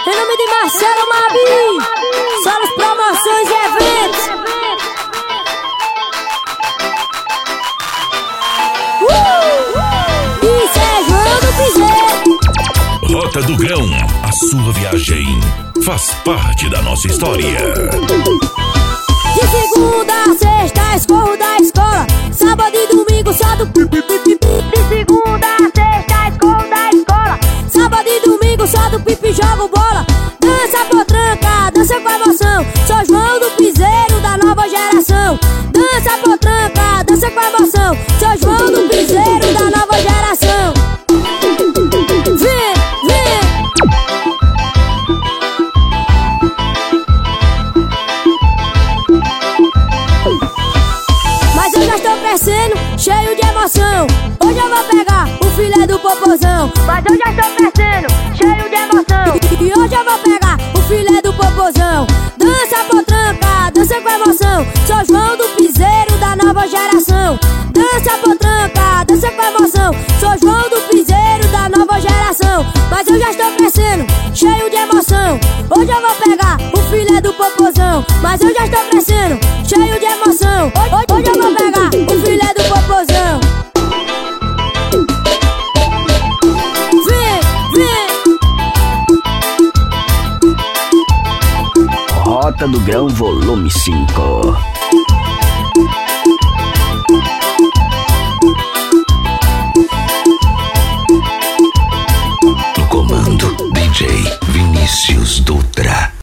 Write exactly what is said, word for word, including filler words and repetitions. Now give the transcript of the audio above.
Em nome de Marcelo Mabi, Solos Promoções e Eventos. Uh! Isso é João do Piseiro. Rota do Grão, a sua viagem faz parte da nossa história. De segunda a sexta, escorro da escola. Sábado e domingo só do pi, pi, pi, pi, pi. De segunda a sexta, escorro da escola. Sábado e domingo só do pipi, jogo bola. Dança potranca, dança com emoção. Sou João do Piseiro da nova geração. Dança potranca, dança com emoção. Sou João do Piseiro da nova geração. Vem, vem. Mas eu já estou crescendo, cheio de emoção. Hoje eu vou pegar o filé do popozão. Mas eu já estou crescendo, cheio de emoção. E hoje eu vou pegar o filé do popozão. Dança potranca, dança com emoção. Sou João do Piseiro da nova geração. Dança potranca, dança com emoção. Sou João do Piseiro da nova geração. Mas eu já estou crescendo, cheio de emoção. Hoje eu vou pegar o filé do popozão. Mas eu já estou crescendo, cheio de emoção. Hoje, hoje eu vou pegar o filé do popozão. Vem, vem. Rota do Grão, volume cinco. No comando, D J Vinícius Dutra.